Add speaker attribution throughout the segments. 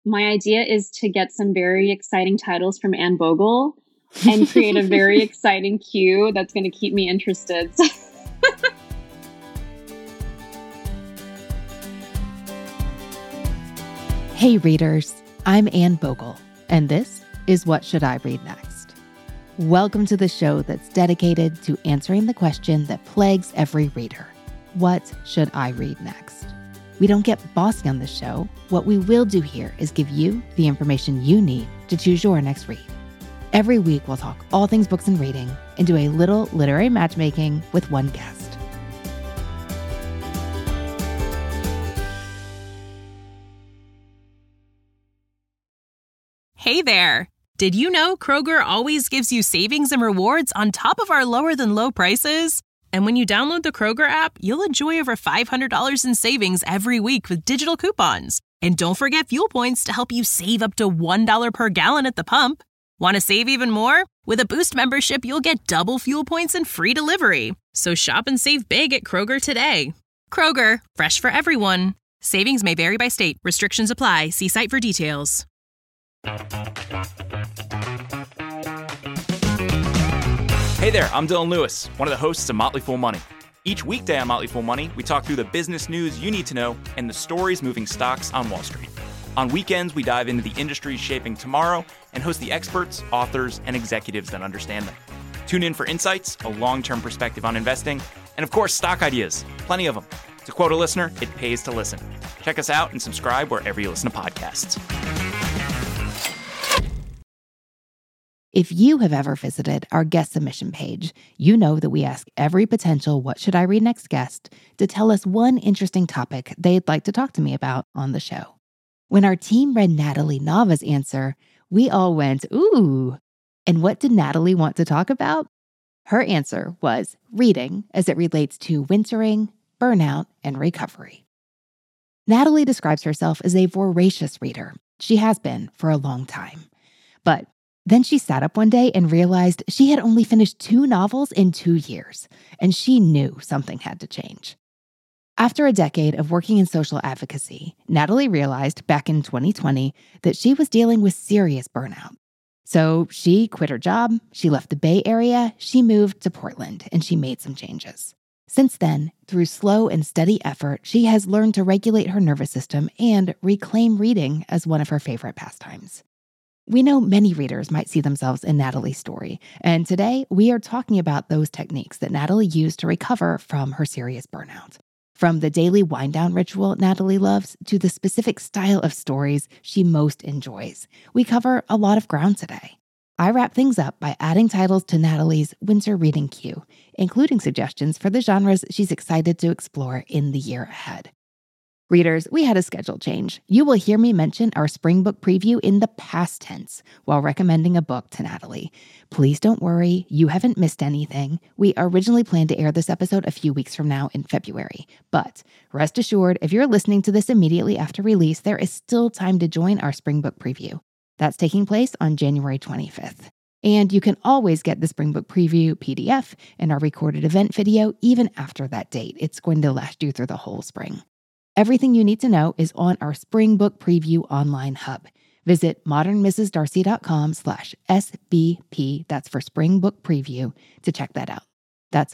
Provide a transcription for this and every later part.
Speaker 1: My idea is to get some very exciting titles from Anne Bogle and create a very exciting queue that's going to keep me interested.
Speaker 2: Hey readers, I'm Anne Bogle, and this is What Should I Read Next? Welcome to the show that's dedicated to answering the question that plagues every reader. What should I read next? We don't get bossy on this show. What we will do here is give you the information you need to choose your next read. Every week, we'll talk all things books and reading and do a little literary matchmaking with one guest.
Speaker 3: Hey there! Did you know Kroger always gives you savings and rewards on top of our lower than low prices? And when you download the Kroger app, you'll enjoy over $500 in savings every week with digital coupons. And don't forget fuel points to help you save up to $1 per gallon at the pump. Want to save even more? With a Boost membership, you'll get double fuel points and free delivery. So shop and save big at Kroger today. Kroger, fresh for everyone. Savings may vary by state. Restrictions apply. See site for details.
Speaker 4: Hey there, I'm Dylan Lewis, one of the hosts of Motley Fool Money. Each weekday on Motley Fool Money, we talk through the business news you need to know and the stories moving stocks on Wall Street. On weekends, we dive into the industries shaping tomorrow and host the experts, authors, and executives that understand them. Tune in for insights, a long-term perspective on investing, and of course, stock ideas. Plenty of them. To quote a listener, it pays to listen. Check us out and subscribe wherever you listen to podcasts.
Speaker 2: If you have ever visited our guest submission page, you know that we ask every potential What Should I Read Next guest to tell us one interesting topic they'd like to talk to me about on the show. When our team read Natalie Nava's answer, we all went, ooh. And what did Natalie want to talk about? Her answer was reading as it relates to wintering, burnout, and recovery. Natalie describes herself as a voracious reader. She has been for a long time. But then she sat up one day and realized she had only finished 2 novels in 2 years, and she knew something had to change. After a decade of working in social advocacy, Natalie realized back in 2020 that she was dealing with serious burnout. So she quit her job, she left the Bay Area, she moved to Portland, and she made some changes. Since then, through slow and steady effort, she has learned to regulate her nervous system and reclaim reading as one of her favorite pastimes. We know many readers might see themselves in Natalie's story, and today we are talking about those techniques that Natalie used to recover from her serious burnout. From the daily wind-down ritual Natalie loves to the specific style of stories she most enjoys, we cover a lot of ground today. I wrap things up by adding titles to Natalie's winter reading queue, including suggestions for the genres she's excited to explore in the year ahead. Readers, we had a schedule change. You will hear me mention our spring book preview in the past tense while recommending a book to Natalie. Please don't worry, you haven't missed anything. We originally planned to air this episode a few weeks from now in February. But rest assured, if you're listening to this immediately after release, there is still time to join our spring book preview. That's taking place on January 25th. And you can always get the Spring Book Preview PDF and our recorded event video even after that date. It's going to last you through the whole spring. Everything you need to know is on our Spring Book Preview online hub. Visit modernmrsdarcy.com/SBP, that's for Spring Book Preview, to check that out. That's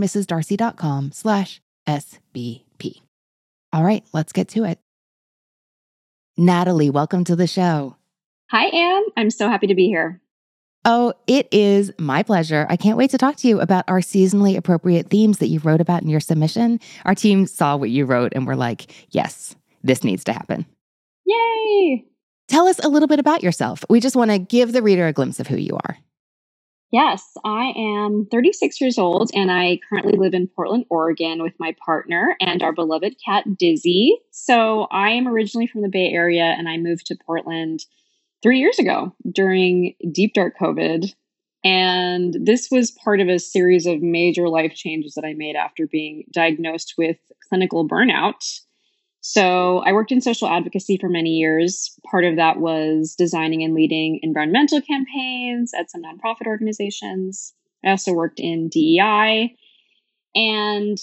Speaker 2: modernmrsdarcy.com/SBP. All right, let's get to it. Natalie, welcome to the show.
Speaker 1: Hi, Anne. I'm so happy to be here.
Speaker 2: Oh, it is my pleasure. I can't wait to talk to you about our seasonally appropriate themes that you wrote about in your submission. Our team saw what you wrote and were like, yes, this needs to happen.
Speaker 1: Yay!
Speaker 2: Tell us a little bit about yourself. We just want to give the reader a glimpse of who you are.
Speaker 1: Yes, I am 36 years old and I currently live in Portland, Oregon with my partner and our beloved cat, Dizzy. So I am originally from the Bay Area and I moved to Portland 3 years ago during deep dark COVID. And this was part of a series of major life changes that I made after being diagnosed with clinical burnout. So I worked in social advocacy for many years. Part of that was designing and leading environmental campaigns at some nonprofit organizations. I also worked in DEI. And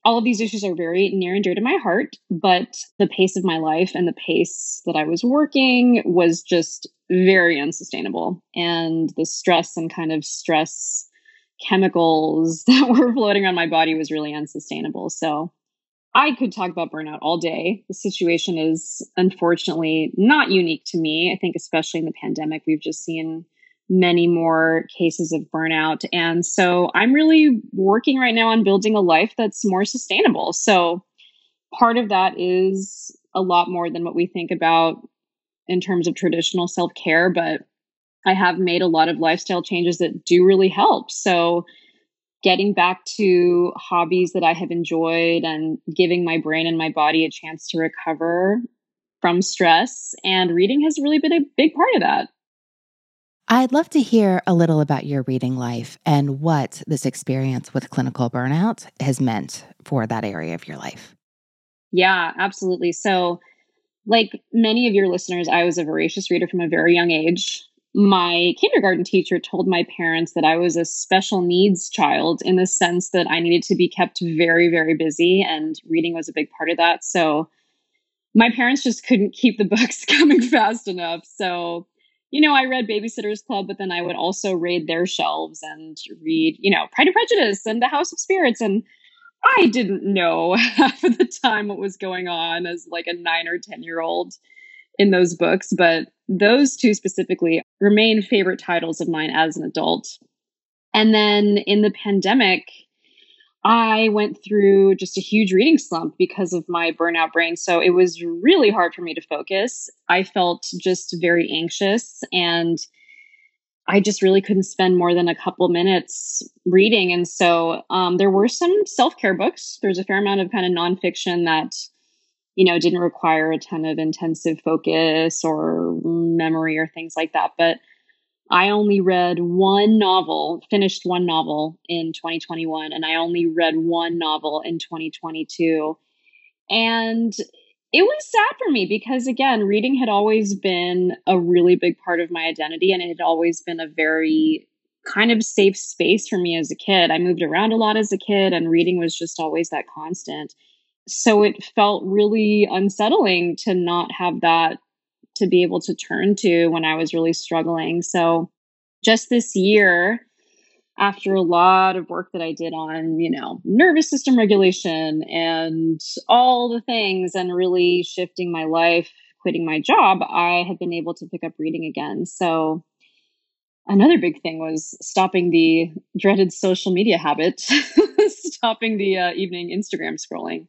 Speaker 1: all of these issues are very near and dear to my heart, but the pace of my life and the pace that I was working was just very unsustainable. And the stress and kind of stress chemicals that were floating around my body was really unsustainable. So I could talk about burnout all day. The situation is unfortunately not unique to me. I think especially in the pandemic, we've just seen many more cases of burnout. And so I'm really working right now on building a life that's more sustainable. So part of that is a lot more than what we think about in terms of traditional self-care, but I have made a lot of lifestyle changes that do really help. So getting back to hobbies that I have enjoyed and giving my brain and my body a chance to recover from stress, and reading has really been a big part of that.
Speaker 2: I'd love to hear a little about your reading life and what this experience with clinical burnout has meant for that area of your life.
Speaker 1: Yeah, absolutely. So, like many of your listeners, I was a voracious reader from a very young age. My kindergarten teacher told my parents that I was a special needs child in the sense that I needed to be kept very, very busy, and reading was a big part of that. So my parents just couldn't keep the books coming fast enough. So, I read Babysitter's Club, but then I would also raid their shelves and read, Pride and Prejudice and The House of Spirits. And I didn't know half of the time what was going on as like a 9 or 10-year-old in those books. But those two specifically remain favorite titles of mine as an adult. And then in the pandemic, I went through just a huge reading slump because of my burnout brain. So it was really hard for me to focus. I felt just very anxious, and I just really couldn't spend more than a couple minutes reading. And so there were some self-care books. There's a fair amount of kind of nonfiction that, didn't require a ton of intensive focus or memory or things like that. But I only read finished one novel in 2021, and I only read one novel in 2022. And it was sad for me because, again, reading had always been a really big part of my identity, and it had always been a very kind of safe space for me as a kid. I moved around a lot as a kid, and reading was just always that constant. So it felt really unsettling to not have that to be able to turn to when I was really struggling. So just this year, after a lot of work that I did on, nervous system regulation and all the things, and really shifting my life, quitting my job, I have been able to pick up reading again. So another big thing was stopping the dreaded social media habit, stopping the evening Instagram scrolling.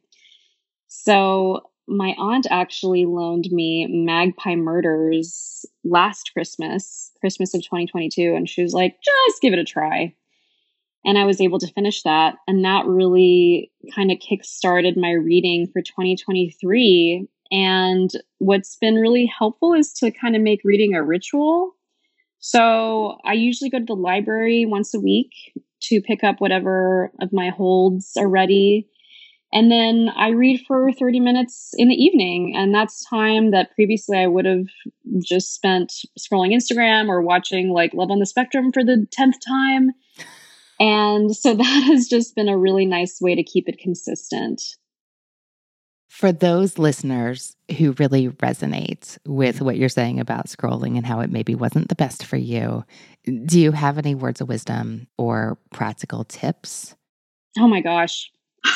Speaker 1: So my aunt actually loaned me Magpie Murders last Christmas of 2022. And she was like, just give it a try. And I was able to finish that. And that really kind of kickstarted my reading for 2023. And what's been really helpful is to kind of make reading a ritual. So I usually go to the library once a week to pick up whatever of my holds are ready. And then I read for 30 minutes in the evening. And that's time that previously I would have just spent scrolling Instagram or watching like Love on the Spectrum for the 10th time. And so that has just been a really nice way to keep it consistent.
Speaker 2: For those listeners who really resonate with what you're saying about scrolling and how it maybe wasn't the best for you, do you have any words of wisdom or practical tips?
Speaker 1: Oh my gosh.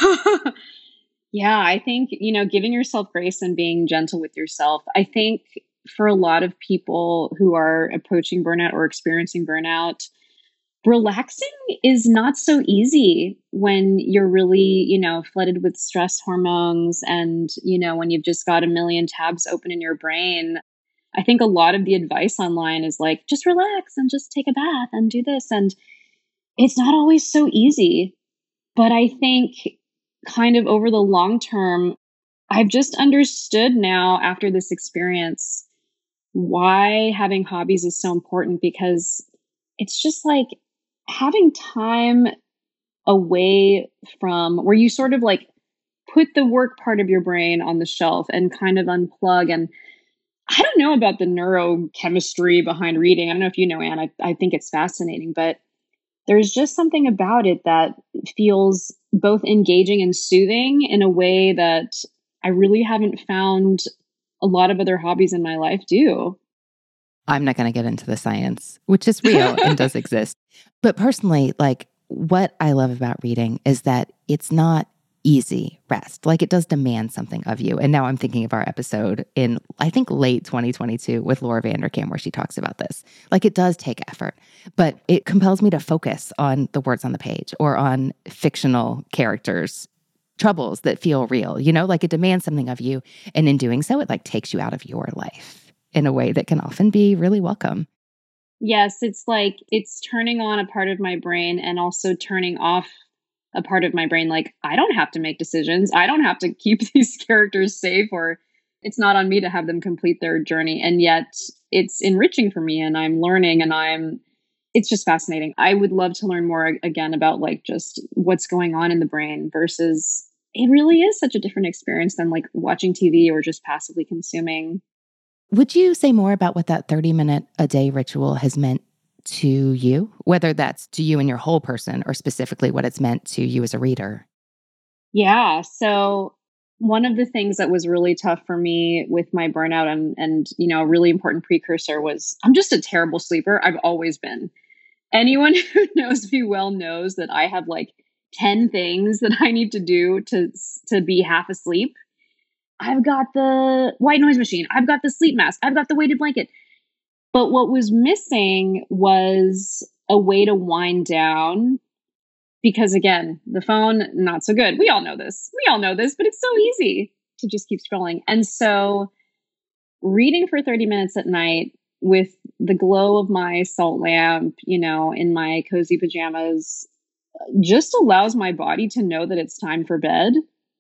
Speaker 1: Yeah, I think, giving yourself grace and being gentle with yourself. I think for a lot of people who are approaching burnout or experiencing burnout, relaxing is not so easy when you're really, flooded with stress hormones and, when you've just got a million tabs open in your brain. I think a lot of the advice online is like, just relax and just take a bath and do this. And it's not always so easy. But I think kind of over the long term, I've just understood now after this experience why having hobbies is so important, because it's just like having time away from where you sort of like put the work part of your brain on the shelf and kind of unplug. And I don't know about the neurochemistry behind reading. I don't know if you know, Anne. I think it's fascinating, but there's just something about it that feels both engaging and soothing in a way that I really haven't found a lot of other hobbies in my life do.
Speaker 2: I'm not going to get into the science, which is real and does exist. But personally, like what I love about reading is that it's not easy rest. Like it does demand something of you. And now I'm thinking of our episode in, I think, late 2022 with Laura Vanderkam, where she talks about this. Like it does take effort, but it compels me to focus on the words on the page or on fictional characters' troubles that feel real, like it demands something of you. And in doing so, it like takes you out of your life in a way that can often be really welcome.
Speaker 1: Yes, it's like it's turning on a part of my brain and also turning off a part of my brain. Like, I don't have to make decisions. I don't have to keep these characters safe, or it's not on me to have them complete their journey. And yet it's enriching for me and I'm learning and it's just fascinating. I would love to learn more again about like just what's going on in the brain versus it really is such a different experience than like watching TV or just passively consuming.
Speaker 2: Would you say more about what that 30-minute a day ritual has meant to you, whether that's to you and your whole person or specifically what it's meant to you as a reader?
Speaker 1: Yeah. So one of the things that was really tough for me with my burnout and a really important precursor was I'm just a terrible sleeper. I've always been. Anyone who knows me well knows that I have like 10 things that I need to do to be half asleep. I've got the white noise machine. I've got the sleep mask. I've got the weighted blanket. But what was missing was a way to wind down because, again, the phone, not so good. We all know this, but it's so easy to just keep scrolling. And so reading for 30 minutes at night with the glow of my salt lamp, in my cozy pajamas, just allows my body to know that it's time for bed.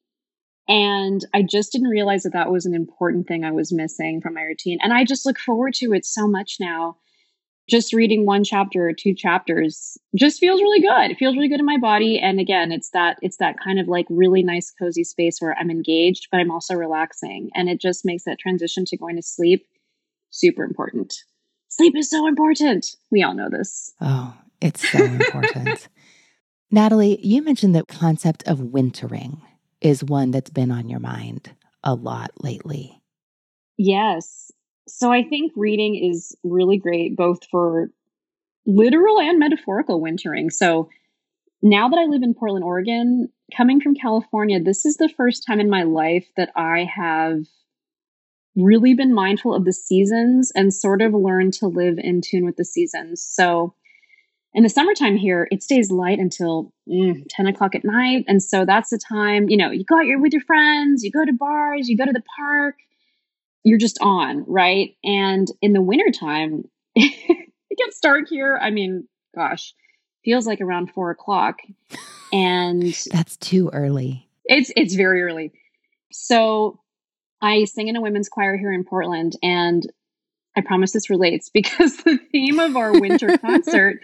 Speaker 1: And I just didn't realize that was an important thing I was missing from my routine. And I just look forward to it so much now. Just reading one chapter or two chapters just feels really good. It feels really good in my body. And again, it's that kind of like really nice, cozy space where I'm engaged, but I'm also relaxing. And it just makes that transition to going to sleep super important. Sleep is so important. We all know this.
Speaker 2: Oh, it's so important. Natalie, you mentioned the concept of wintering is one that's been on your mind a lot lately.
Speaker 1: Yes. So I think reading is really great, both for literal and metaphorical wintering. So now that I live in Portland, Oregon, coming from California, this is the first time in my life that I have really been mindful of the seasons and sort of learned to live in tune with the seasons. So in the summertime here, it stays light until 10 o'clock at night. And so that's the time, you go out with your friends, you go to bars, you go to the park, you're just on, right? And in the wintertime, it gets dark here. I mean, gosh, feels like around 4 o'clock. And
Speaker 2: that's too early.
Speaker 1: It's very early. So I sing in a women's choir here in Portland, and I promise this relates because the theme of our winter concert,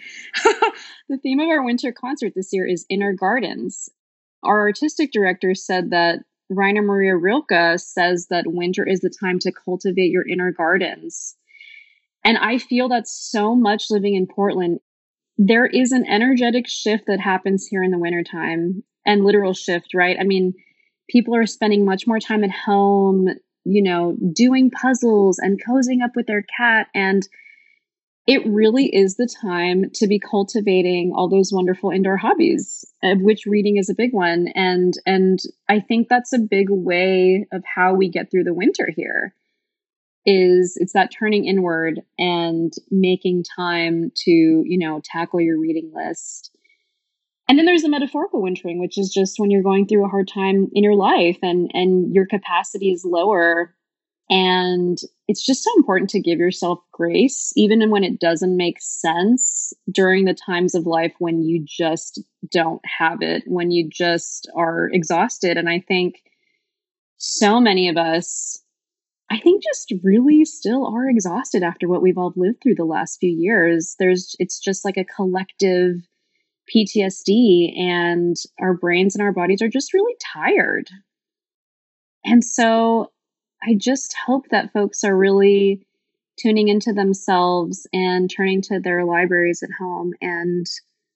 Speaker 1: this year is inner gardens. Our artistic director said that Rainer Maria Rilke says that winter is the time to cultivate your inner gardens. And I feel that so much living in Portland. There is an energetic shift that happens here in the wintertime, and literal shift, right? I mean, people are spending much more time at home, doing puzzles and cozying up with their cat. And it really is the time to be cultivating all those wonderful indoor hobbies, of which reading is a big one. And I think that's a big way of how we get through the winter here. It's that turning inward and making time to, tackle your reading list. And then there's the metaphorical wintering, which is just when you're going through a hard time in your life and your capacity is lower. And it's just so important to give yourself grace, even when it doesn't make sense during the times of life when you just don't have it, when you just are exhausted. And I think so many of us, just really still are exhausted after what we've all lived through the last few years. It's just like a collective PTSD, and our brains and our bodies are just really tired. And so I just hope that folks are really tuning into themselves and turning to their libraries at home and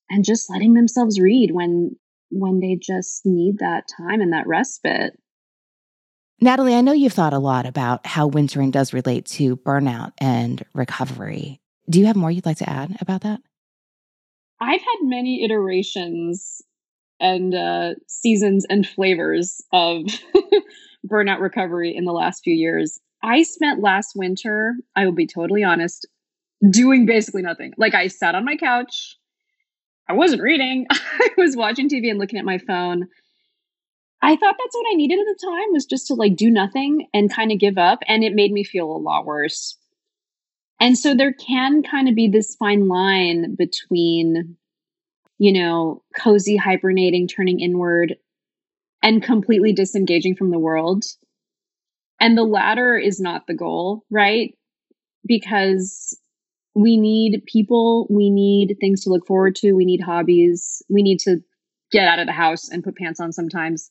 Speaker 1: and just letting themselves read when they just need that time and that respite.
Speaker 2: Natalie, I know you've thought a lot about how wintering does relate to burnout and recovery. Do you have more you'd like to add about that?
Speaker 1: I've had many iterations and seasons and flavors of burnout recovery in the last few years. I spent last winter, I will be totally honest, doing basically nothing. Like, I sat on my couch. I wasn't reading. I was watching TV and looking at my phone. I thought that's what I needed at the time, was just to like do nothing and kind of give up. And it made me feel a lot worse. And so there can kind of be this fine line between, cozy hibernating, turning inward, and completely disengaging from the world. And the latter is not the goal, right? Because we need people, we need things to look forward to, we need hobbies, we need to get out of the house and put pants on sometimes.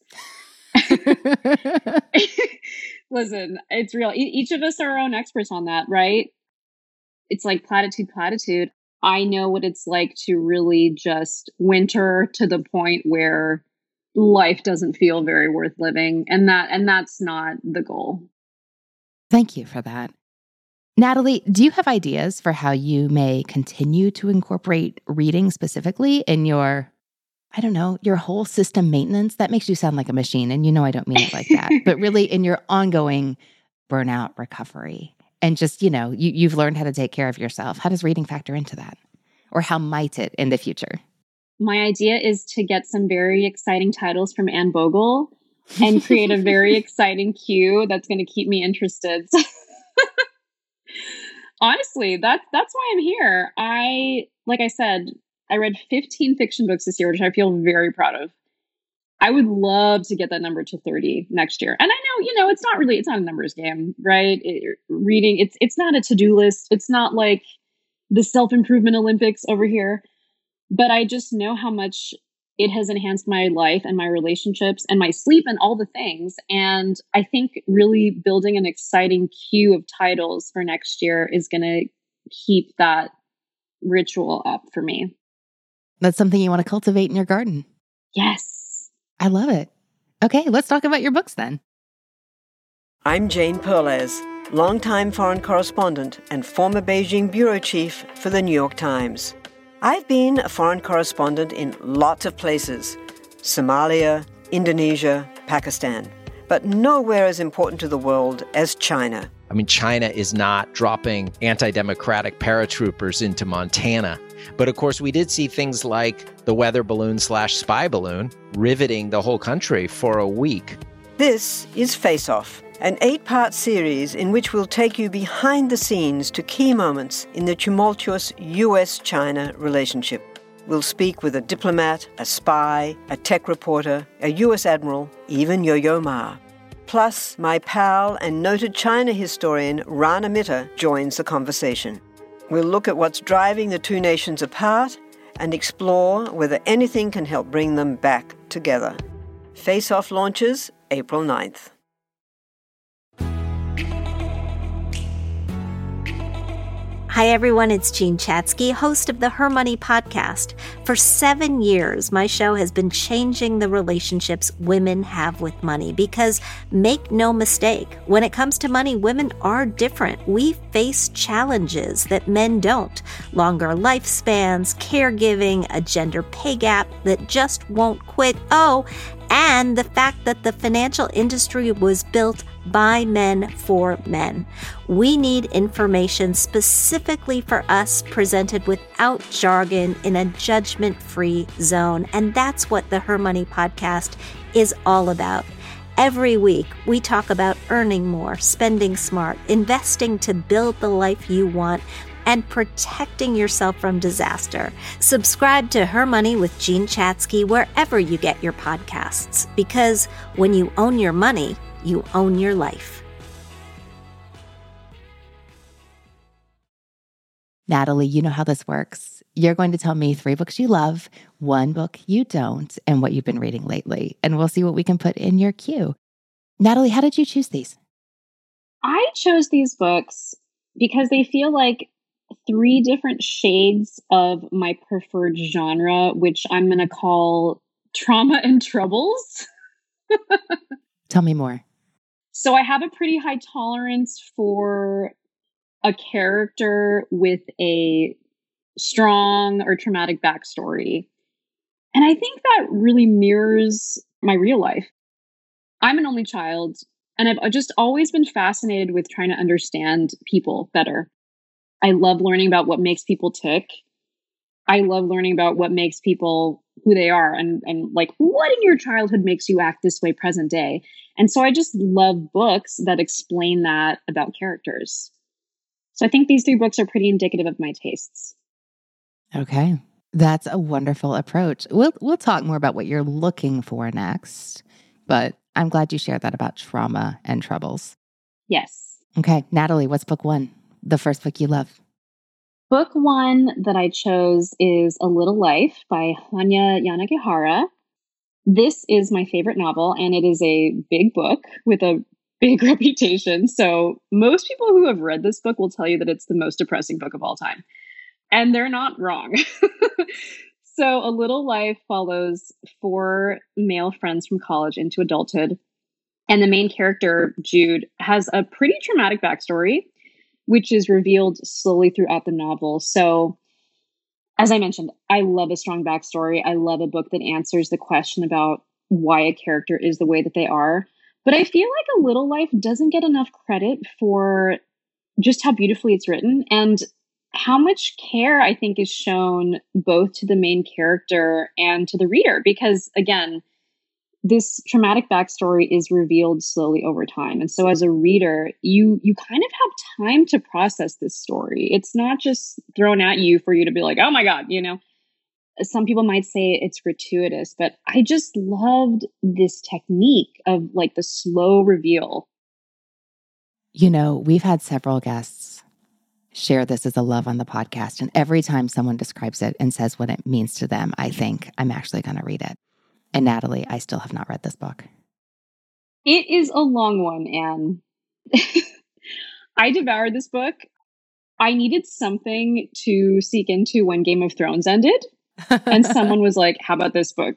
Speaker 1: Listen, it's real. Each of us are our own experts on that, right? It's like platitude. I know what it's like to really just winter to the point where life doesn't feel very worth living. And that's not the goal.
Speaker 2: Thank you for that. Natalie, do you have ideas for how you may continue to incorporate reading specifically in your whole system maintenance? That makes you sound like a machine, and I don't mean it like that, but really in your ongoing burnout recovery. And just, you've learned how to take care of yourself. How does reading factor into that? Or how might it in the future?
Speaker 1: My idea is to get some very exciting titles from Anne Bogle and create a very exciting queue that's going to keep me interested. Honestly, that's why I'm here. Like I said, I read 15 fiction books this year, which I feel very proud of. I would love to get that number to 30 next year. And I know, it's not a numbers game, right? Reading, it's not a to-do list. It's not like the self-improvement Olympics over here. But I just know how much it has enhanced my life and my relationships and my sleep and all the things. And I think really building an exciting queue of titles for next year is going to keep that ritual up for me.
Speaker 2: That's something you want to cultivate in your garden.
Speaker 1: Yes.
Speaker 2: I love it. Okay, let's talk about your books then.
Speaker 5: I'm Jane Perlez, longtime foreign correspondent and former Beijing bureau chief for the New York Times. I've been a foreign correspondent in lots of places: Somalia, Indonesia, Pakistan, but nowhere as important to the world as China.
Speaker 6: I mean, China is not dropping anti-democratic paratroopers into Montana. But of course, we did see things like the weather balloon / spy balloon riveting the whole country for a week.
Speaker 5: This is Face Off, an 8-part series in which we'll take you behind the scenes to key moments in the tumultuous U.S.-China relationship. We'll speak with a diplomat, a spy, a tech reporter, a U.S. admiral, even Yo-Yo Ma. Plus, my pal and noted China historian Rana Mitter joins the conversation. We'll look at what's driving the two nations apart and explore whether anything can help bring them back together. Face Off launches April 9th.
Speaker 7: Hi, everyone. It's Jean Chatzky, host of the Her Money podcast. For 7 years, my show has been changing the relationships women have with money because, make no mistake, when it comes to money, women are different. We face challenges that men don't. Longer lifespans, caregiving, a gender pay gap that just won't quit. Oh, and the fact that the financial industry was built by men for men. We need information specifically for us, presented without jargon in a judgment-free zone. And that's what the Her Money podcast is all about. Every week, we talk about earning more, spending smart, investing to build the life you want, and protecting yourself from disaster. Subscribe to Her Money with Jean Chatzky wherever you get your podcasts, because when you own your money, you own your life.
Speaker 2: Natalie, you know how this works. You're going to tell me 3 books you love, 1 book you don't, and what you've been reading lately. And we'll see what we can put in your queue. Natalie, how did you choose these?
Speaker 1: I chose these books because they feel like three different shades of my preferred genre, which I'm going to call trauma and troubles.
Speaker 2: Tell me more.
Speaker 1: So I have a pretty high tolerance for a character with a strong or traumatic backstory. And I think that really mirrors my real life. I'm an only child, and I've just always been fascinated with trying to understand people better. I love learning about what makes people tick. I love learning about what makes people who they are and like what in your childhood makes you act this way present day. And so I just love books that explain that about characters. So I think these three books are pretty indicative of my tastes.
Speaker 2: Okay. That's a wonderful approach. We'll talk more about what you're looking for next, but I'm glad you shared that about trauma and troubles.
Speaker 1: Yes.
Speaker 2: Okay. Natalie, what's book one? The first book you love?
Speaker 1: Book one that I chose is A Little Life by Hanya Yanagihara. This is my favorite novel, and it is a big book with a big reputation. So most people who have read this book will tell you that it's the most depressing book of all time. And they're not wrong. So A Little Life follows four male friends from college into adulthood. And the main character, Jude, has a pretty traumatic backstory, which is revealed slowly throughout the novel. So, as I mentioned, I love a strong backstory. I love a book that answers the question about why a character is the way that they are. But I feel like A Little Life doesn't get enough credit for just how beautifully it's written and how much care I think is shown both to the main character and to the reader. Because again, this traumatic backstory is revealed slowly over time. And so as a reader, you kind of have time to process this story. It's not just thrown at you for you to be like, oh my God, you know. Some people might say it's gratuitous, but I just loved this technique of like the slow reveal.
Speaker 2: You know, we've had several guests share this as a love on the podcast. And every time someone describes it and says what it means to them, I think I'm actually going to read it. And Natalie, I still have not read this book.
Speaker 1: It is a long one, Anne. I devoured this book. I needed something to seek into when Game of Thrones ended. And someone was like, how about this book?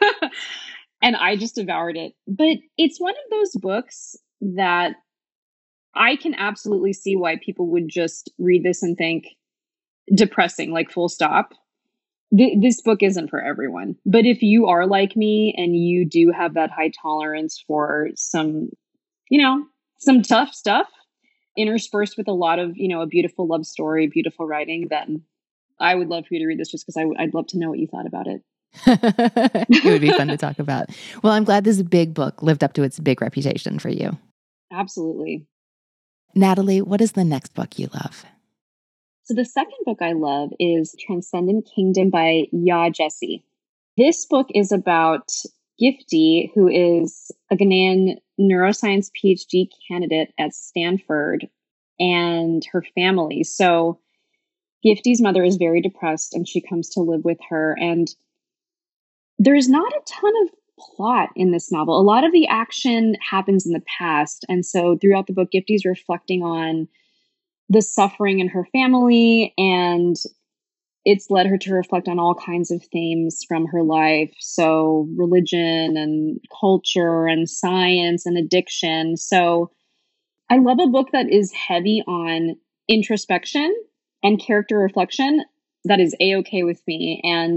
Speaker 1: And I just devoured it. But it's one of those books that I can absolutely see why people would just read this and think depressing, like full stop. This book isn't for everyone. But if you are like me and you do have that high tolerance for some, some tough stuff interspersed with a lot of, a beautiful love story, beautiful writing, then I would love for you to read this just because I'd love to know what you thought about it.
Speaker 2: It would be fun to talk about. Well, I'm glad this big book lived up to its big reputation for you.
Speaker 1: Absolutely.
Speaker 2: Natalie, what is the next book you love?
Speaker 1: So the second book I love is Transcendent Kingdom by Yaa Gyasi. This book is about Gifty, who is a Ghanaian neuroscience PhD candidate at Stanford, and her family. So Gifty's mother is very depressed and she comes to live with her. And there's not a ton of plot in this novel. A lot of the action happens in the past. And so throughout the book, Gifty's reflecting on the suffering in her family, and it's led her to reflect on all kinds of themes from her life. So religion and culture and science and addiction. So I love a book that is heavy on introspection and character reflection. That is A-okay with me. And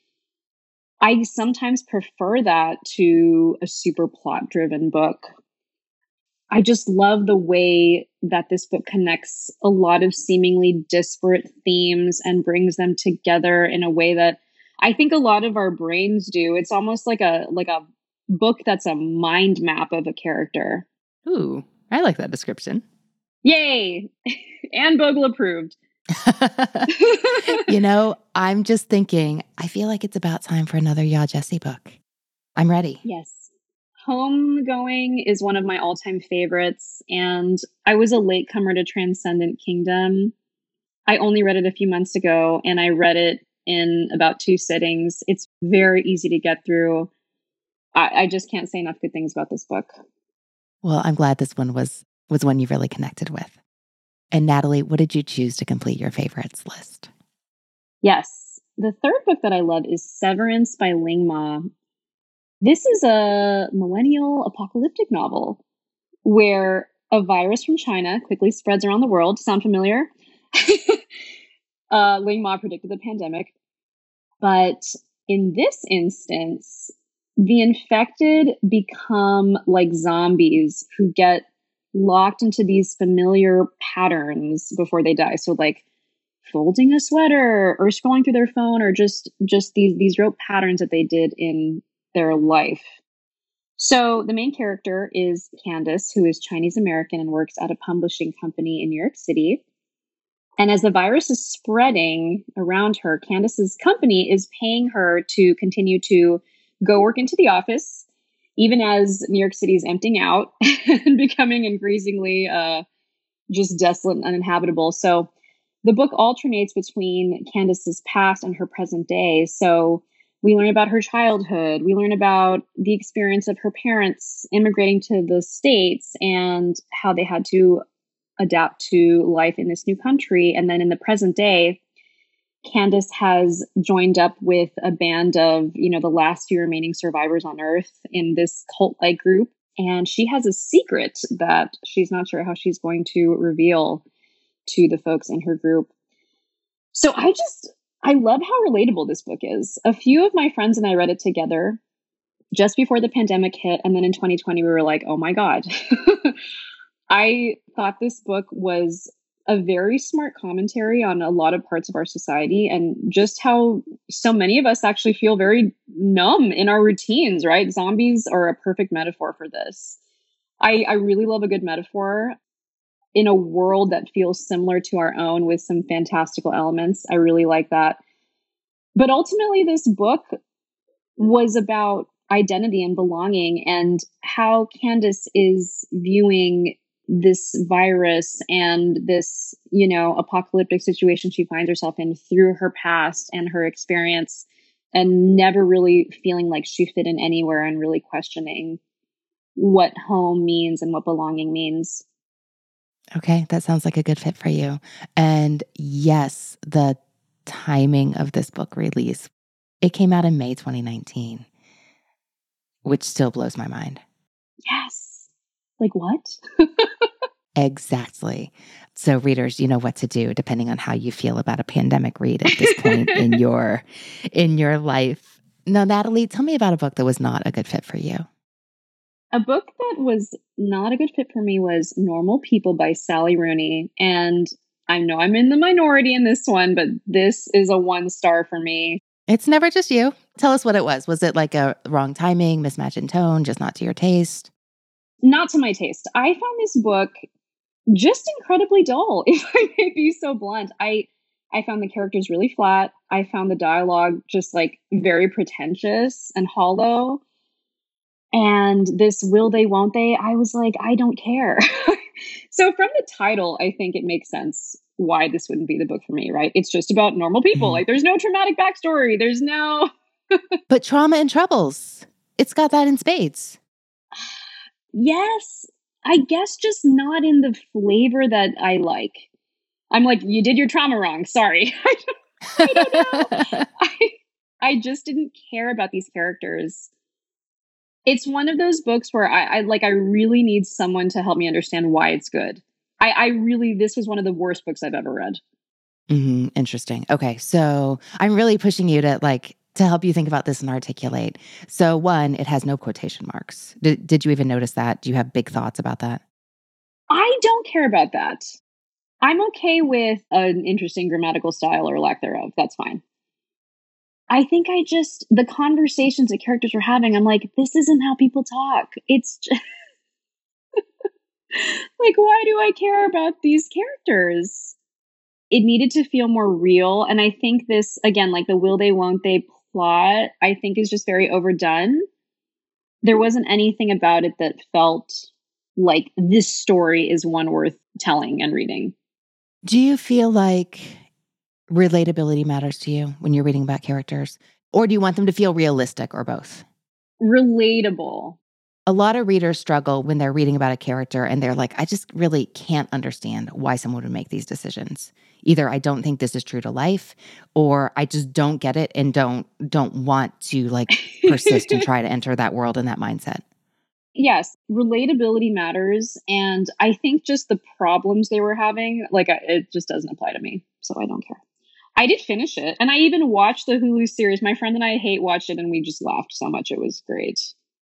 Speaker 1: I sometimes prefer that to a super plot-driven book. I just love the way that this book connects a lot of seemingly disparate themes and brings them together in a way that I think a lot of our brains do. It's almost like a book that's a mind map of a character.
Speaker 2: Ooh, I like that description.
Speaker 1: Yay! Anne Bogle approved.
Speaker 2: I'm just thinking, I feel like it's about time for another Yaa Gyasi book. I'm ready.
Speaker 1: Yes. Homegoing is one of my all-time favorites, and I was a latecomer to Transcendent Kingdom. I only read it a few months ago, and I read it in about 2 sittings. It's very easy to get through. I just can't say enough good things about this book.
Speaker 2: Well, I'm glad this one was one you really connected with. And Natalie, what did you choose to complete your favorites list?
Speaker 1: Yes. The third book that I love is Severance by Ling Ma. This is a millennial apocalyptic novel where a virus from China quickly spreads around the world. Sound familiar? Ling Ma predicted the pandemic. But in this instance, the infected become like zombies who get locked into these familiar patterns before they die. So like folding a sweater or scrolling through their phone or just these rote patterns that they did in their life. So the main character is Candace, who is Chinese American and works at a publishing company in New York City. And as the virus is spreading around her, Candace's company is paying her to continue to go work into the office, even as New York City is emptying out and becoming increasingly just desolate and uninhabitable. So the book alternates between Candace's past and her present day. So we learn about her childhood. We learn about the experience of her parents immigrating to the States and how they had to adapt to life in this new country. And then in the present day, Candace has joined up with a band of, the last few remaining survivors on Earth in this cult-like group. And she has a secret that she's not sure how she's going to reveal to the folks in her group. So I love how relatable this book is. A few of my friends and I read it together just before the pandemic hit. And then in 2020, we were like, oh my God. I thought this book was a very smart commentary on a lot of parts of our society and just how so many of us actually feel very numb in our routines, right? Zombies are a perfect metaphor for this. I really love a good metaphor in a world that feels similar to our own with some fantastical elements. I really like that. But ultimately, this book was about identity and belonging and how Candace is viewing this virus and this, apocalyptic situation she finds herself in through her past and her experience, and never really feeling like she fit in anywhere and really questioning what home means and what belonging means.
Speaker 2: Okay, that sounds like a good fit for you. And yes, the timing of this book release, it came out in May 2019, which still blows my mind.
Speaker 1: Yes. Like what?
Speaker 2: Exactly. So readers, you know what to do depending on how you feel about a pandemic read at this point in your life. Now, Natalie, tell me about a book that was not a good fit for you.
Speaker 1: A book that was not a good fit for me was Normal People by Sally Rooney. And I know I'm in the minority in this one, but this is a 1 star for me.
Speaker 2: It's never just you. Tell us what it was. Was it like a wrong timing, mismatch in tone, just not to your taste?
Speaker 1: Not to my taste. I found this book just incredibly dull, if I may be so blunt. I found the characters really flat. I found the dialogue just like very pretentious and hollow. And this will they, won't they? I was like, I don't care. So from the title, I think it makes sense why this wouldn't be the book for me, right? It's just about normal people. Like there's no traumatic backstory. There's no...
Speaker 2: But trauma and troubles. It's got that in spades.
Speaker 1: Yes. I guess just not in the flavor that I like. I'm like, you did your trauma wrong. Sorry. I don't know. I just didn't care about these characters. It's one of those books where I really need someone to help me understand why it's good. This was one of the worst books I've ever read.
Speaker 2: Mm-hmm. Interesting. Okay. So I'm really pushing you to help you think about this and articulate. So 1, it has no quotation marks. Did you even notice that? Do you have big thoughts about that?
Speaker 1: I don't care about that. I'm okay with an interesting grammatical style or lack thereof. That's fine. I think the conversations that characters were having, I'm like, this isn't how people talk. It's just like, why do I care about these characters? It needed to feel more real. And I think this, again, like the will they, won't they plot, I think is just very overdone. There wasn't anything about it that felt like this story is one worth telling and reading.
Speaker 2: Do you feel like relatability matters to you when you're reading about characters? Or do you want them to feel realistic, or both?
Speaker 1: Relatable.
Speaker 2: A lot of readers struggle when they're reading about a character and they're like, I just really can't understand why someone would make these decisions. Either I don't think this is true to life, or I just don't get it and don't want to like persist and try to enter that world and that mindset.
Speaker 1: Yes, relatability matters. And I think just the problems they were having, like it just doesn't apply to me. So I don't care. I did finish it. And I even watched the Hulu series. My friend and I hate watched it and we just laughed so much. It was great.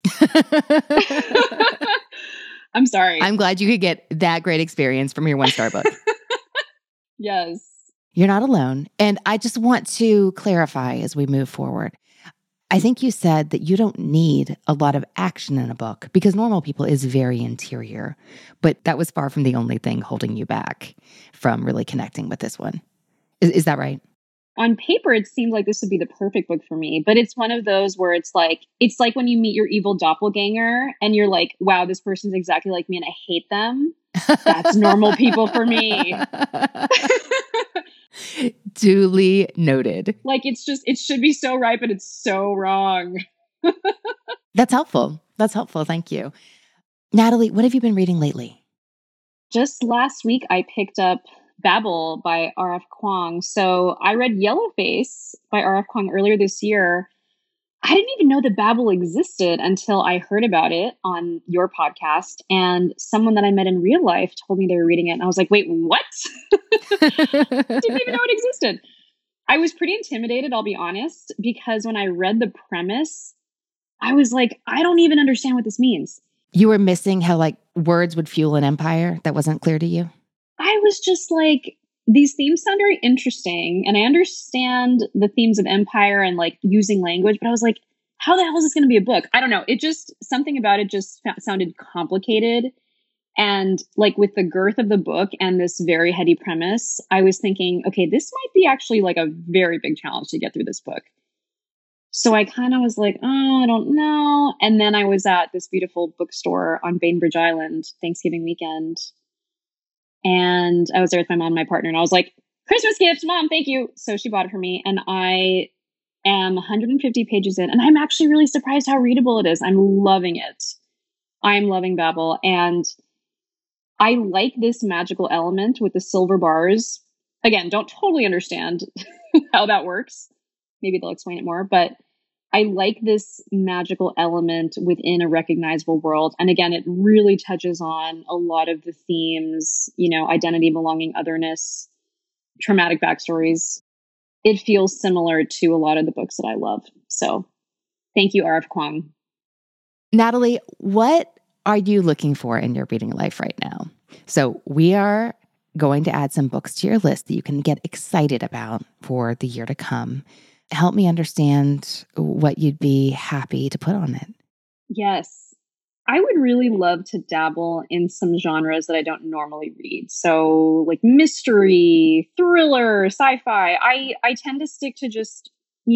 Speaker 1: I'm sorry.
Speaker 2: I'm glad you could get that great experience from your 1-star book.
Speaker 1: Yes.
Speaker 2: You're not alone. And I just want to clarify as we move forward. I think you said that you don't need a lot of action in a book because Normal People is very interior, but that was far from the only thing holding you back from really connecting with this one. Is that right?
Speaker 1: On paper, it seemed like this would be the perfect book for me, but it's one of those where it's like when you meet your evil doppelganger and you're like, wow, this person's exactly like me and I hate them. That's Normal People for me.
Speaker 2: Duly noted.
Speaker 1: Like, it should be so right, but it's so wrong.
Speaker 2: That's helpful. That's helpful. Thank you. Natalie, what have you been reading lately?
Speaker 1: Just last week, I picked up Babel by R.F. Kuang. So I read Yellowface by R.F. Kuang earlier this year. I didn't even know that Babel existed until I heard about it on your podcast. And someone that I met in real life told me they were reading it. And I was like, wait, what? Didn't even know it existed. I was pretty intimidated, I'll be honest, because when I read the premise, I was like, I don't even understand what this means.
Speaker 2: You were missing how like words would fuel an empire? That wasn't clear to you?
Speaker 1: I was just like, these themes sound very interesting. And I understand the themes of empire and like using language, but I was like, how the hell is this going to be a book? I don't know. It just, something about it just sounded complicated. And like with the girth of the book and this very heady premise, I was thinking, okay, this might be actually like a very big challenge to get through this book. So I kind of was like, oh, I don't know. And then I was at this beautiful bookstore on Bainbridge Island, Thanksgiving weekend. And I was there with my mom and my partner. And I was like, Christmas gift, Mom, thank you. So she bought it for me. And I am 150 pages in. And I'm actually really surprised how readable it is. I'm loving it. I'm loving Babel. And I like this magical element with the silver bars. Again, don't totally understand how that works. Maybe they'll explain it more. But I like this magical element within a recognizable world. And again, it really touches on a lot of the themes, identity, belonging, otherness, traumatic backstories. It feels similar to a lot of the books that I love. So thank you, R.F. Kuang.
Speaker 2: Natalie, what are you looking for in your reading life right now? So we are going to add some books to your list that you can get excited about for the year to come. Help me understand what you'd be happy to put on it.
Speaker 1: Yes. I would really love to dabble in some genres that I don't normally read. So like mystery, thriller, sci-fi. I tend to stick to just,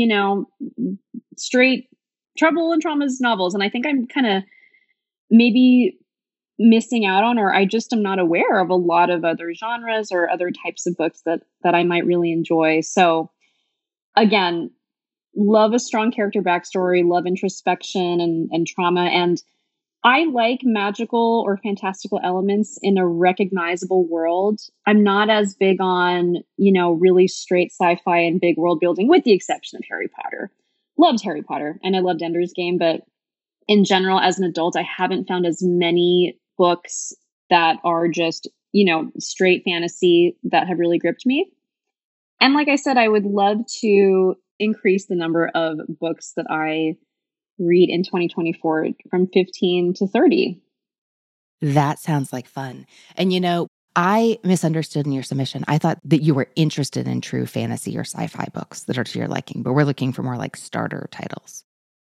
Speaker 1: straight trouble and traumas novels. And I think I'm kind of maybe missing out on, or I just am not aware of a lot of other genres or other types of books that I might really enjoy. So again, love a strong character backstory, love introspection and trauma. And I like magical or fantastical elements in a recognizable world. I'm not as big on, really straight sci-fi and big world building, with the exception of Harry Potter. Loved Harry Potter and I loved Ender's Game, but in general, as an adult, I haven't found as many books that are just, straight fantasy that have really gripped me. And like I said, I would love to increase the number of books that I read in 2024 from 15 to 30.
Speaker 2: That sounds like fun. And I misunderstood in your submission. I thought that you were interested in true fantasy or sci-fi books that are to your liking, but we're looking for more like starter titles.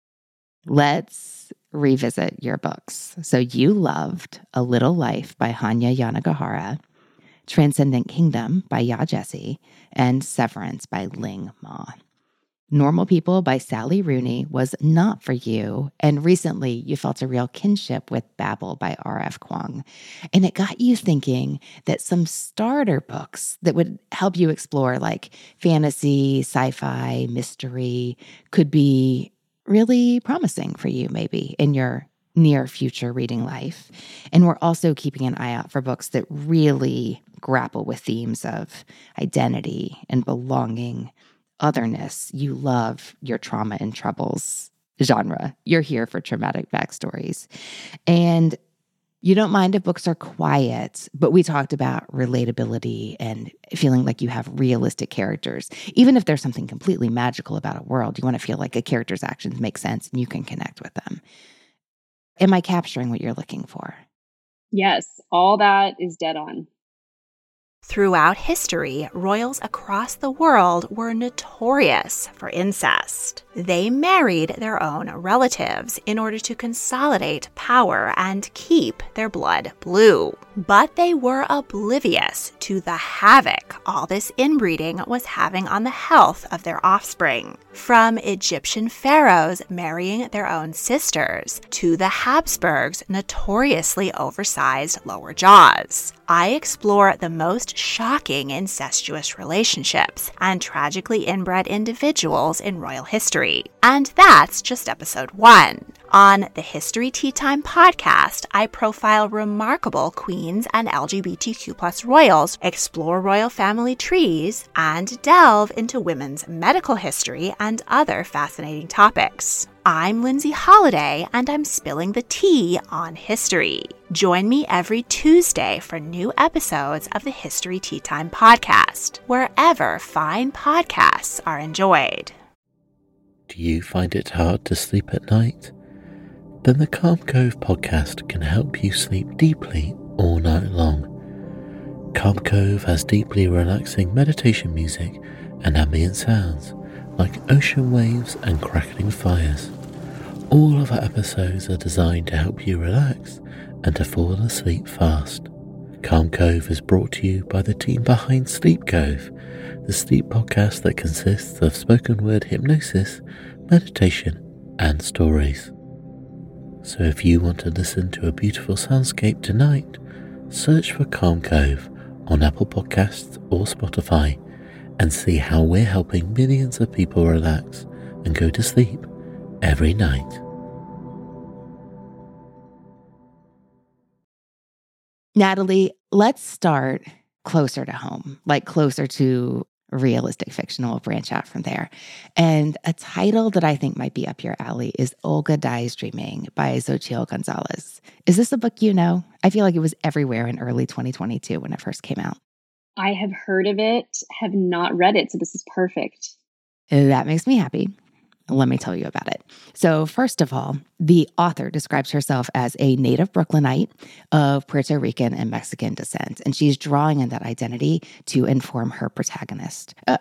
Speaker 2: Let's revisit your books. So you loved A Little Life by Hanya Yanagihara, Transcendent Kingdom by Ya Jesse, and Severance by Ling Ma. Normal People by Sally Rooney was not for you, and recently you felt a real kinship with Babel by R.F. Kuang. And it got you thinking that some starter books that would help you explore like fantasy, sci-fi, mystery could be really promising for you maybe in your near future reading life. And we're also keeping an eye out for books that really grapple with themes of identity and belonging, otherness. You love your trauma and troubles genre. You're here for traumatic backstories. And you don't mind if books are quiet, but we talked about relatability and feeling like you have realistic characters. Even if there's something completely magical about a world, you want to feel like a character's actions make sense and you can connect with them. Am I capturing what you're looking for?
Speaker 1: Yes, all that is dead on.
Speaker 8: Throughout history, royals across the world were notorious for incest. They married their own relatives in order to consolidate power and keep their blood blue. But they were oblivious to the havoc all this inbreeding was having on the health of their offspring. From Egyptian pharaohs marrying their own sisters to the Habsburgs' notoriously oversized lower jaws. I explore the most shocking incestuous relationships and tragically inbred individuals in royal history. And that's just episode 1. On the History Tea Time podcast, I profile remarkable queens and LGBTQ+ royals, explore royal family trees, and delve into women's medical history and other fascinating topics. I'm Lindsay Holiday, and I'm spilling the tea on history. Join me every Tuesday for new episodes of the History Tea Time podcast, wherever fine podcasts are enjoyed.
Speaker 9: Do you find it hard to sleep at night? Then the Calm Cove podcast can help you sleep deeply all night long. Calm Cove has deeply relaxing meditation music and ambient sounds like ocean waves and crackling fires. All of our episodes are designed to help you relax and to fall asleep fast. Calm Cove is brought to you by the team behind Sleep Cove, the sleep podcast that consists of spoken word hypnosis, meditation, and stories. So if you want to listen to a beautiful soundscape tonight, search for Calm Cove on Apple Podcasts or Spotify and see how we're helping millions of people relax and go to sleep every night.
Speaker 2: Natalie, let's start closer to home, like closer to realistic fiction. We'll branch out from there. And a title that I think might be up your alley is Olga Dies Dreaming by Xochitl Gonzalez. Is this a book you know? I feel like it was everywhere in early 2022 when it first came out.
Speaker 1: I have heard of it, have not read it, so this is perfect.
Speaker 2: That makes me happy. Let me tell you about it. So first of all, the author describes herself as a native Brooklynite of Puerto Rican and Mexican descent, and she's drawing on that identity to inform her protagonist. But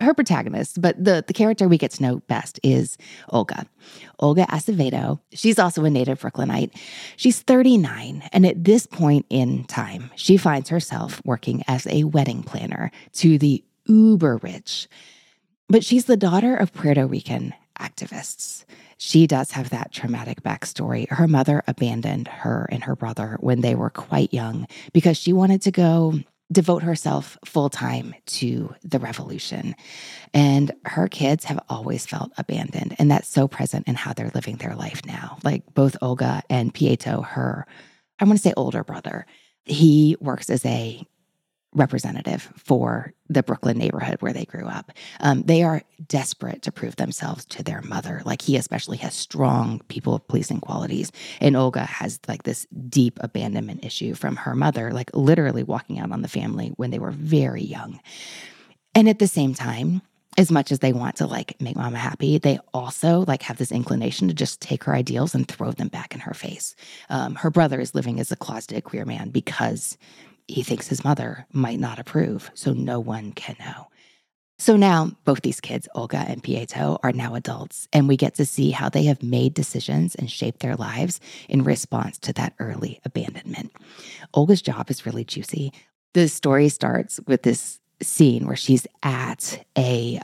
Speaker 2: the character we get to know best is Olga. Olga Acevedo. She's also a native Brooklynite. She's 39, and at this point in time, she finds herself working as a wedding planner to the uber rich. But she's the daughter of Puerto Rican activists. She does have that traumatic backstory. Her mother abandoned her and her brother when they were quite young because she wanted to go devote herself full-time to the revolution. And her kids have always felt abandoned, and that's so present in how they're living their life now. Like both Olga and Pieto, her, I want to say older brother, he works as a representative for the Brooklyn neighborhood where they grew up. They are desperate to prove themselves to their mother. Like he especially has strong people-pleasing qualities. And Olga has like this deep abandonment issue from her mother, like literally walking out on the family when they were very young. And at the same time, as much as they want to like make mama happy, they also like have this inclination to just take her ideals and throw them back in her face. Her brother is living as a closeted queer man because he thinks his mother might not approve, so no one can know. So now both these kids, Olga and Pieto, are now adults, and we get to see how they have made decisions and shaped their lives in response to that early abandonment. Olga's job is really juicy. The story starts with this scene where she's at a,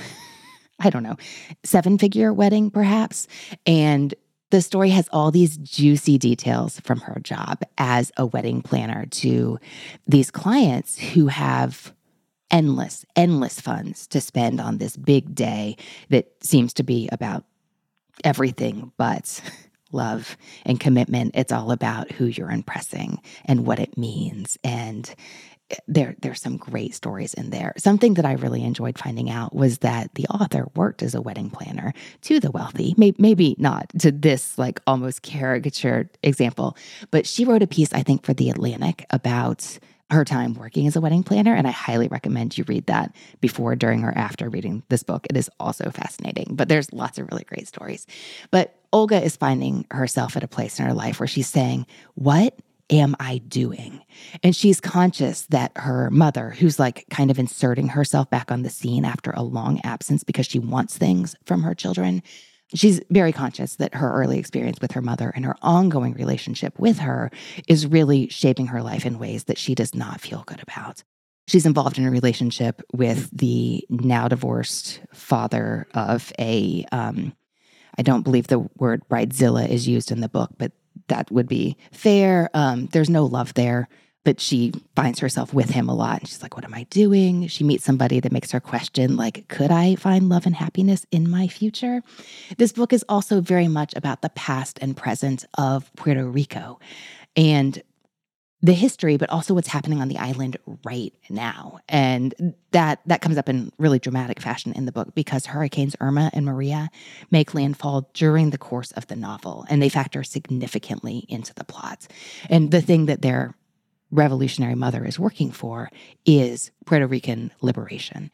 Speaker 2: 7-figure wedding perhaps, and the story has all these juicy details from her job as a wedding planner to these clients who have endless funds to spend on this big day that seems to be about everything but love and commitment. It's all about who you're impressing and what it means. And there's some great stories in there. Something that I really enjoyed finding out was that the author worked as a wedding planner to the wealthy, maybe not to this like almost caricatured example, but she wrote a piece, I think, for The Atlantic about her time working as a wedding planner. And I highly recommend you read that before, during, or after reading this book. It is also fascinating, but there's lots of really great stories. But Olga is finding herself at a place in her life where she's saying, what am I doing? And she's conscious that her mother, who's like kind of inserting herself back on the scene after a long absence because she wants things from her children, she's very conscious that her early experience with her mother and her ongoing relationship with her is really shaping her life in ways that she does not feel good about. She's involved in a relationship with the now divorced father of I don't believe the word bridezilla is used in the book, but that would be fair. There's no love there, but she finds herself with him a lot. And she's like, what am I doing? She meets somebody that makes her question, like, could I find love and happiness in my future? This book is also very much about the past and present of Puerto Rico and the history, but also what's happening on the island right now. And that comes up in really dramatic fashion in the book because Hurricanes Irma and Maria make landfall during the course of the novel, and they factor significantly into the plot. And the thing that their revolutionary mother is working for is Puerto Rican liberation.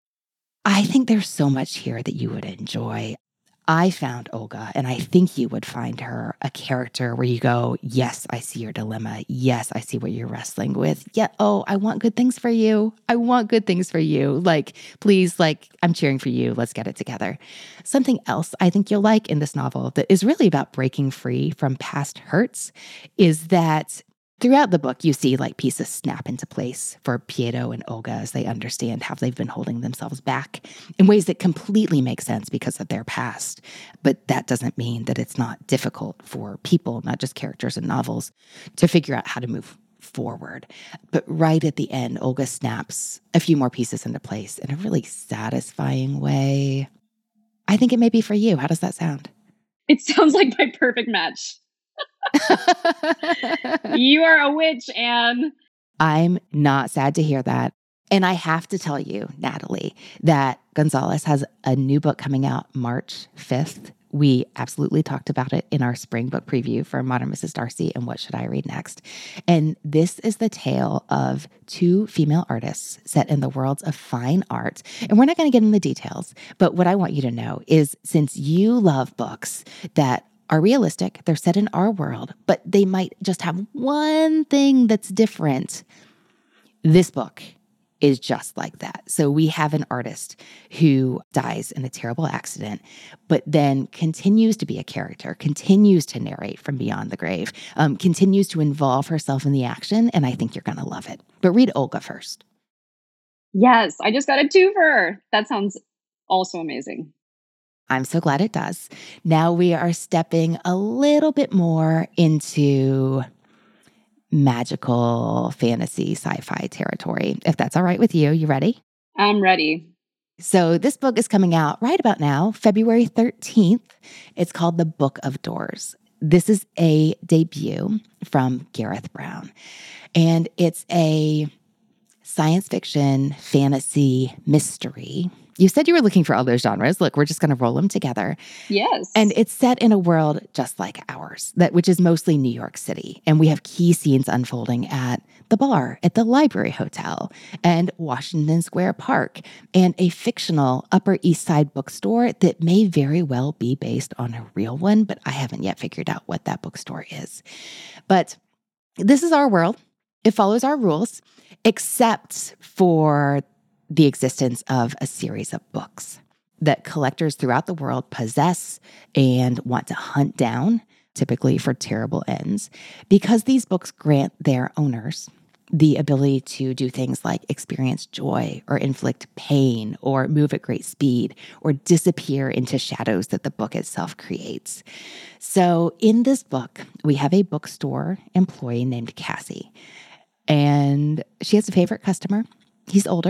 Speaker 2: I think there's so much here that you would enjoy. I found Olga, and I think you would find her a character where you go, yes, I see your dilemma. Yes, I see what you're wrestling with. Yeah, oh, I want good things for you. I want good things for you. Like, please, like, I'm cheering for you. Let's get it together. Something else I think you'll like in this novel that is really about breaking free from past hurts is that throughout the book, you see like pieces snap into place for Pietro and Olga as they understand how they've been holding themselves back in ways that completely make sense because of their past. But that doesn't mean that it's not difficult for people, not just characters in novels, to figure out how to move forward. But right at the end, Olga snaps a few more pieces into place in a really satisfying way. I think it may be for you. How does that sound?
Speaker 1: It sounds like my perfect match. You are a witch, Anne.
Speaker 2: I'm not sad to hear that. And I have to tell you, Natalie, that Gonzalez has a new book coming out March 5th. We absolutely talked about it in our spring book preview for Modern Mrs. Darcy and What Should I Read Next. And this is the tale of two female artists set in the worlds of fine art. And we're not going to get into the details, but what I want you to know is since you love books that are realistic, they're set in our world, but they might just have one thing that's different, this book is just like that. So we have an artist who dies in a terrible accident, but then continues to be a character, continues to narrate from beyond the grave, continues to involve herself in the action, and I think you're going to love it. But read Olga first.
Speaker 1: Yes, I just got a twofer. That sounds also amazing.
Speaker 2: I'm so glad it does. Now we are stepping a little bit more into magical fantasy sci-fi territory. If that's all right with you, you ready?
Speaker 1: I'm ready.
Speaker 2: So this book is coming out right about now, February 13th. It's called The Book of Doors. This is a debut from Gareth Brown, and it's a science fiction, fantasy, mystery. You said you were looking for all those genres. Look, we're just going to roll them together.
Speaker 1: Yes.
Speaker 2: And it's set in a world just like ours, which is mostly New York City. And we have key scenes unfolding at the bar, at the Library Hotel, and Washington Square Park, and a fictional Upper East Side bookstore that may very well be based on a real one, but I haven't yet figured out what that bookstore is. But this is our world. It follows our rules, except for the existence of a series of books that collectors throughout the world possess and want to hunt down, typically for terrible ends, because these books grant their owners the ability to do things like experience joy or inflict pain or move at great speed or disappear into shadows that the book itself creates. So in this book, we have a bookstore employee named Cassie, and she has a favorite customer. He's older.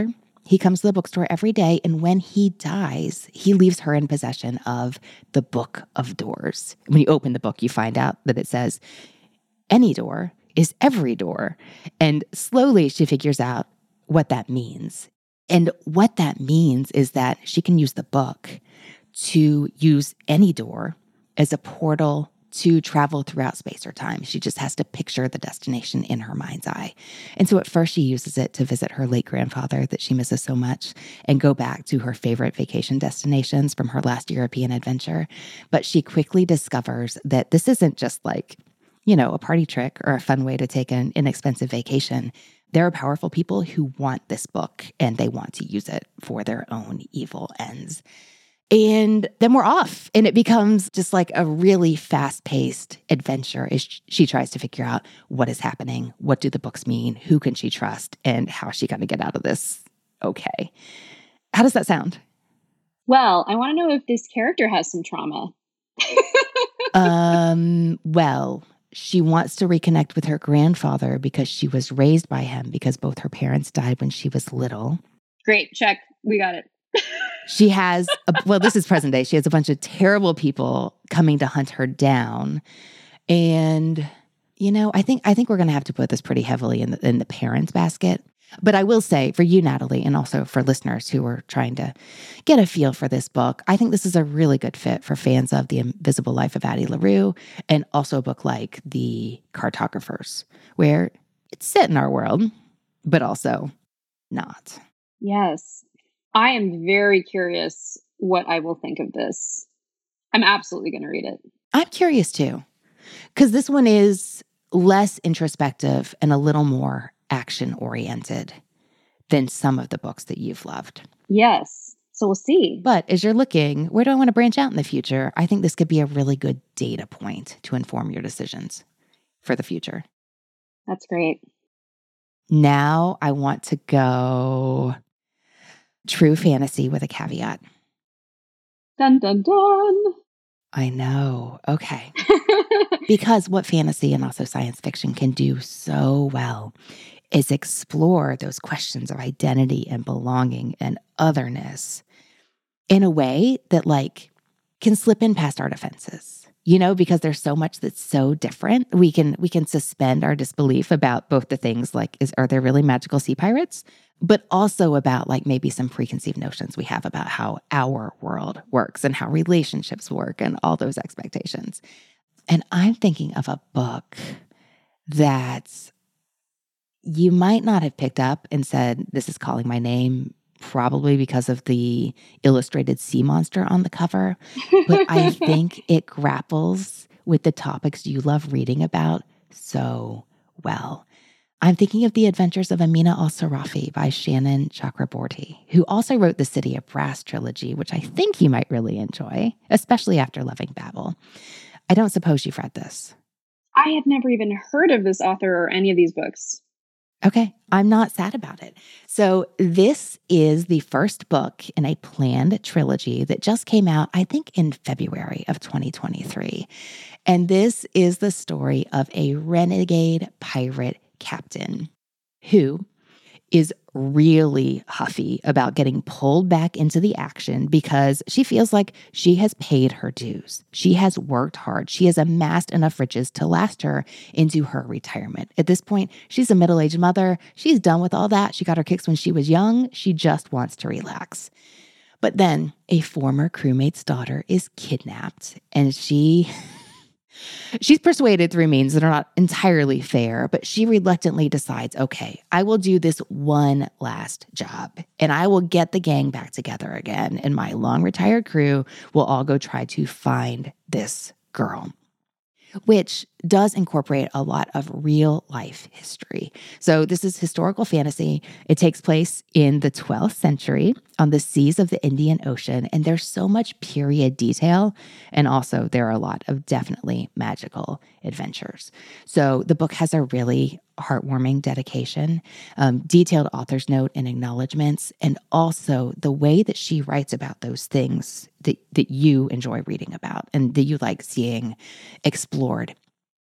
Speaker 2: He comes to the bookstore every day, and when he dies, he leaves her in possession of the Book of Doors. When you open the book, you find out that it says, any door is every door. And slowly she figures out what that means. And what that means is that she can use the book to use any door as a portal to travel throughout space or time. She just has to picture the destination in her mind's eye. And so at first she uses it to visit her late grandfather that she misses so much and go back to her favorite vacation destinations from her last European adventure. But she quickly discovers that this isn't just like, a party trick or a fun way to take an inexpensive vacation. There are powerful people who want this book and they want to use it for their own evil ends. And then we're off, and it becomes just like a really fast-paced adventure as she tries to figure out what is happening, what do the books mean, who can she trust, and how is she going to get out of this okay. How does that sound?
Speaker 1: Well, I want to know if this character has some trauma.
Speaker 2: Well, she wants to reconnect with her grandfather because she was raised by him because both her parents died when she was little.
Speaker 1: Great, check. We got it.
Speaker 2: She has, this is present day. She has a bunch of terrible people coming to hunt her down. And, I think we're going to have to put this pretty heavily in the parents' basket. But I will say for you, Natalie, and also for listeners who are trying to get a feel for this book, I think this is a really good fit for fans of The Invisible Life of Addie LaRue and also a book like The Cartographers, where it's set in our world, but also not.
Speaker 1: Yes. I am very curious what I will think of this. I'm absolutely going to read it.
Speaker 2: I'm curious too, because this one is less introspective and a little more action-oriented than some of the books that you've loved.
Speaker 1: Yes. So we'll see.
Speaker 2: But as you're looking, where do I want to branch out in the future? I think this could be a really good data point to inform your decisions for the future.
Speaker 1: That's great.
Speaker 2: Now I want to go true fantasy with a caveat.
Speaker 1: Dun, dun, dun.
Speaker 2: I know. Okay. Because what fantasy and also science fiction can do so well is explore those questions of identity and belonging and otherness in a way that can slip in past our defenses. Because there's so much that's so different. We can suspend our disbelief about both the things are there really magical sea pirates? But also about maybe some preconceived notions we have about how our world works and how relationships work and all those expectations. And I'm thinking of a book that you might not have picked up and said, this is calling my name, probably because of the illustrated sea monster on the cover. But I think it grapples with the topics you love reading about so well. I'm thinking of The Adventures of Amina al-Sarafi by Shannon Chakraborty, who also wrote the City of Brass trilogy, which I think you might really enjoy, especially after loving Babel. I don't suppose you've read this.
Speaker 1: I have never even heard of this author or any of these books.
Speaker 2: Okay, I'm not sad about it. So this is the first book in a planned trilogy that just came out, I think, in February of 2023. And this is the story of a renegade pirate captain who is really huffy about getting pulled back into the action because she feels like she has paid her dues. She has worked hard. She has amassed enough riches to last her into her retirement. At this point, she's a middle-aged mother. She's done with all that. She got her kicks when she was young. She just wants to relax. But then a former crewmate's daughter is kidnapped, and she's persuaded through means that are not entirely fair, but she reluctantly decides, okay, I will do this one last job and I will get the gang back together again. And my long retired crew will all go try to find this girl, which does incorporate a lot of real life history. So this is historical fantasy. It takes place in the 12th century on the seas of the Indian Ocean, and there's so much period detail, and also there are a lot of definitely magical adventures. So the book has a really heartwarming dedication, detailed author's note and acknowledgments, and also the way that she writes about those things that you enjoy reading about and that you like seeing explored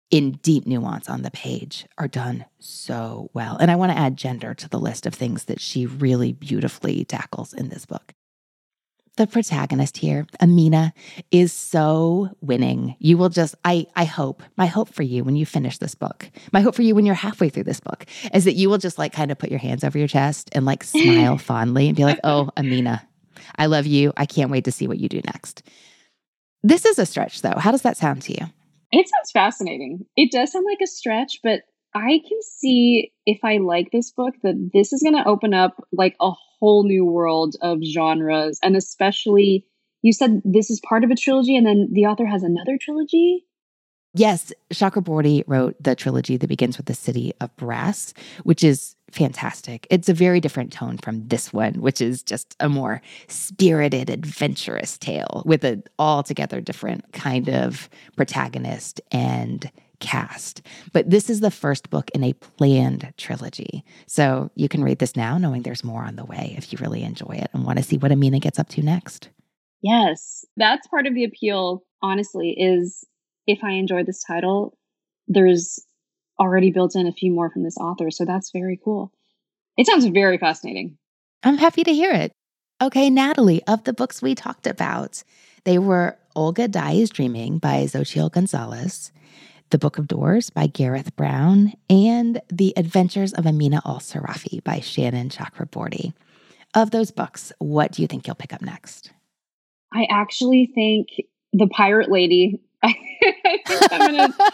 Speaker 2: in deep nuance on the page are done so well. And I want to add gender to the list of things that she really beautifully tackles in this book. The protagonist here, Amina, is so winning. You will just, I hope, my hope for you when you finish this book, my hope for you when you're halfway through this book is that you will just like kind of put your hands over your chest and like smile fondly and be like, oh, Amina, I love you. I can't wait to see what you do next. This is a stretch though. How does that sound to you?
Speaker 1: It sounds fascinating. It does sound like a stretch, but I can see if I like this book that this is going to open up like a whole new world of genres. And especially, you said this is part of a trilogy and then the author has another trilogy?
Speaker 2: Yes, Chakraborty wrote the trilogy that begins with The City of Brass, which is fantastic. It's a very different tone from this one, which is just a more spirited, adventurous tale with an altogether different kind of protagonist and cast. But this is the first book in a planned trilogy. So you can read this now knowing there's more on the way if you really enjoy it and want to see what Amina gets up to next.
Speaker 1: Yes, that's part of the appeal, honestly, is if I enjoy this title, there's already built in a few more from this author. So that's very cool. It sounds very fascinating.
Speaker 2: I'm happy to hear it. Okay, Natalie, of the books we talked about, they were Olga Dies Dreaming by Xochitl Gonzalez, The Book of Doors by Gareth Brown, and The Adventures of Amina Al-Sarafi by Shannon Chakraborty. Of those books, what do you think you'll pick up next?
Speaker 1: I actually think The Pirate Lady. I think I'm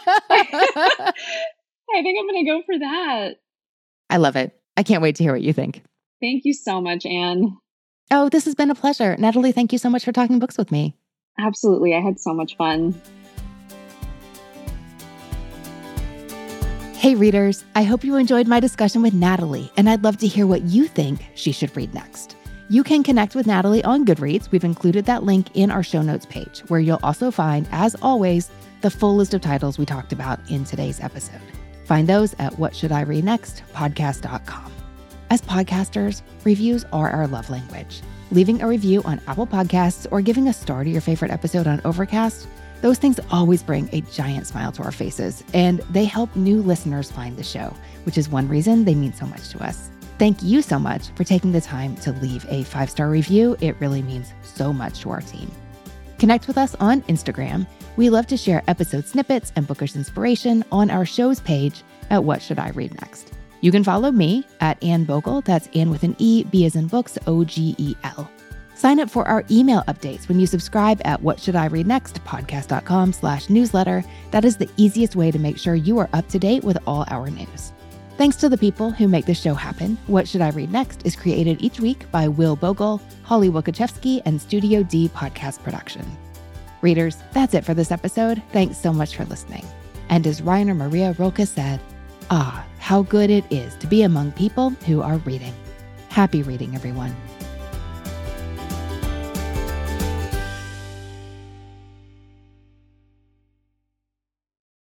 Speaker 1: gonna go for that.
Speaker 2: I love it. I can't wait to hear what you think.
Speaker 1: Thank you so much, Anne.
Speaker 2: Oh, this has been a pleasure. Natalie, thank you so much for talking books with me.
Speaker 1: Absolutely. I had so much fun.
Speaker 2: Hey readers, I hope you enjoyed my discussion with Natalie, and I'd love to hear what you think she should read next. You can connect with Natalie on Goodreads. We've included that link in our show notes page, where you'll also find, as always, the full list of titles we talked about in today's episode. Find those at whatshouldireadnextpodcast.com. As podcasters, reviews are our love language. Leaving a review on Apple Podcasts or giving a star to your favorite episode on Overcast, those things always bring a giant smile to our faces, and they help new listeners find the show, which is one reason they mean so much to us. Thank you so much for taking the time to leave a 5-star review. It really means so much to our team. Connect with us on Instagram. We love to share episode snippets and bookish inspiration on our show's page at What Should I Read Next. You can follow me at Anne Bogel. That's Anne with an E, B as in books, OGEL. Sign up for our email updates when you subscribe at whatshouldireadnextpodcast.com/newsletter. That is the easiest way to make sure you are up to date with all our news. Thanks to the people who make the show happen. What Should I Read Next is created each week by Will Bogle, Holly Wokachevsky, and Studio D Podcast Production. Readers, that's it for this episode. Thanks so much for listening. And as Rainer Maria Rilke said, how good it is to be among people who are reading. Happy reading, everyone.